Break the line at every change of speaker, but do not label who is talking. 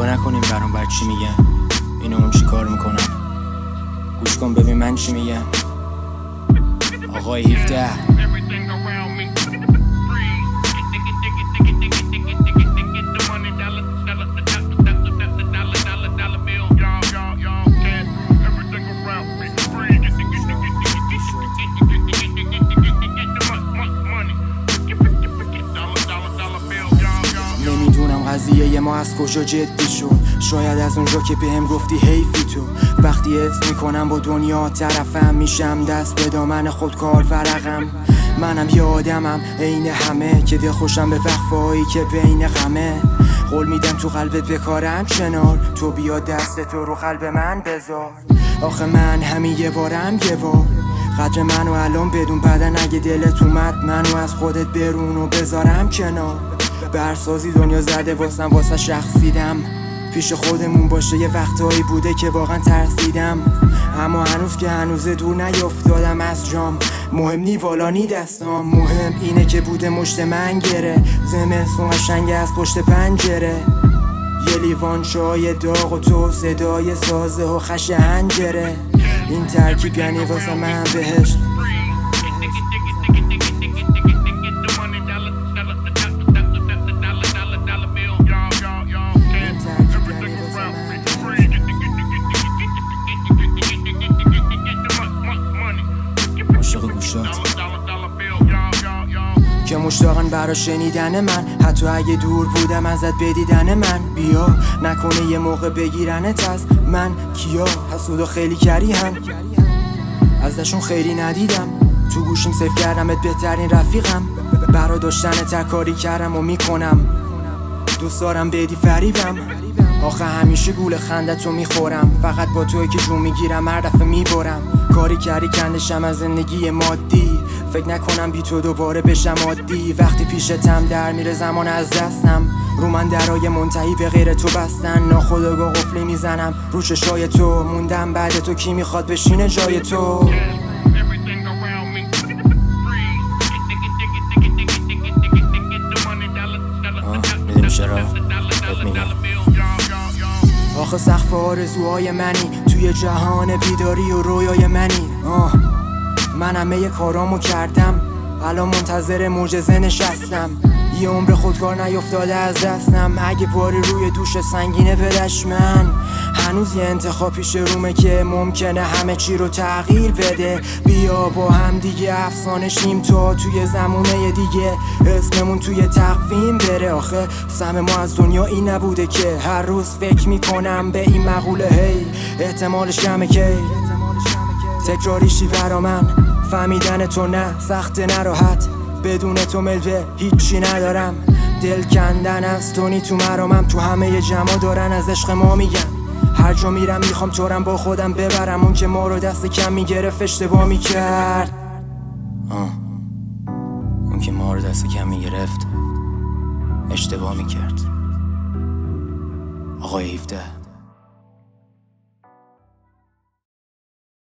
نگاه نکنیم برام بر چی میگن، اینو اون چی کار میکنن. گوش کن ببین من چی میگم. آقای 17 نمیدونم قضیه ما از کجا جدی شد. شاید از اونجا که بهم گفتی حیفی تو. وقتی حس میکنم با دنیا طرفم، میشم دست به دامن خودکار فرقم. منم یه آدمم عین همه که دلخوشم به وقفایی که بین غمه. قول میدم تو قلبت بکارم کنار، تو بیا دست تو رو قلب من بذار. آخه من همین یه بارم یه بار قدر منو الان بدون، بعدن اگه دلت اومد منو از خودت برون و بذارم کنار. برسازی دنیا زده واسه شخصیدم، پیش خودمون باشه. یه وقتایی بوده که واقعا ترسیدم، اما هنوز که هنوزه دور نیافتادم از جام. مهم نی بالا نی دستام، مهم اینه که بوده مشت من گره. زمستون قشنگه از پشت پنجره، یه لیوان چای داغ و تو صدای سازه و خش حنجره. این ترکیب یعنی واسه من بهشت. عاشق گوشات که مشتاقن برا شنیدن من، حتی اگه دور بودم ازت بدیدن من. بیا نکنه یه موقع بگیرنت از من. کیا حسودا خیلی کریهن، ازشون خیلی ندیدم. تو گوشیم سیف کردمت بهترین رفیقم. برا داشتن تکاری کردم و میکنم، دوست دارم بدی فریبم. آخه همیشه گول خندتو میخورم، فقط با توی که جون میگیرم هر دفعه میبرم. کاری کردی کندشم از زندگی مادی، فکر نکنم بی تو دوباره بشم عادی. وقتی پیشتم در میره زمان از دستم، رو من درای منتهی به غیر تو بستن. ناخودآگاه قفلی میزنم رو چشای تو، موندم بعد تو کی میخواد بشینه جای تو. میدونی چرا؟ بهت میگم. آخه سقف آرزوهای منی، توی جهان بیداری و رویای منی. من همه کارامو کردم، الان منتظر معجزه نشستم. یه عمر خودکار نیفتاده از دستم، اگه باری روی دوش سنگینه بدش من. هنوز یه انتخاب پیش رومه که ممکنه همه چی رو تغییر بده. بیا با هم دیگه افسانه شیم تا توی زمونه دیگه اسممون توی تقویم بره. آخه سهم ما از دنیا این نبوده که هر روز فکر میکنم به این مقوله هی احتمالش کمه که تکراریشی برا من. فهمیدن تو نه سخته نه راحت، بدون تو ملوه هیچی ندارم. دل کندن از تو نی تو مرامم، تو همه جمع دارن از عشق ما میگن. هر جا میرم میخوام تورم با خودم ببرم، اون که ما رو دست کم میگرفت اشتباه میکرد. اون که ما رو دست کم میگرفت اشتباه میکرد. آقای 17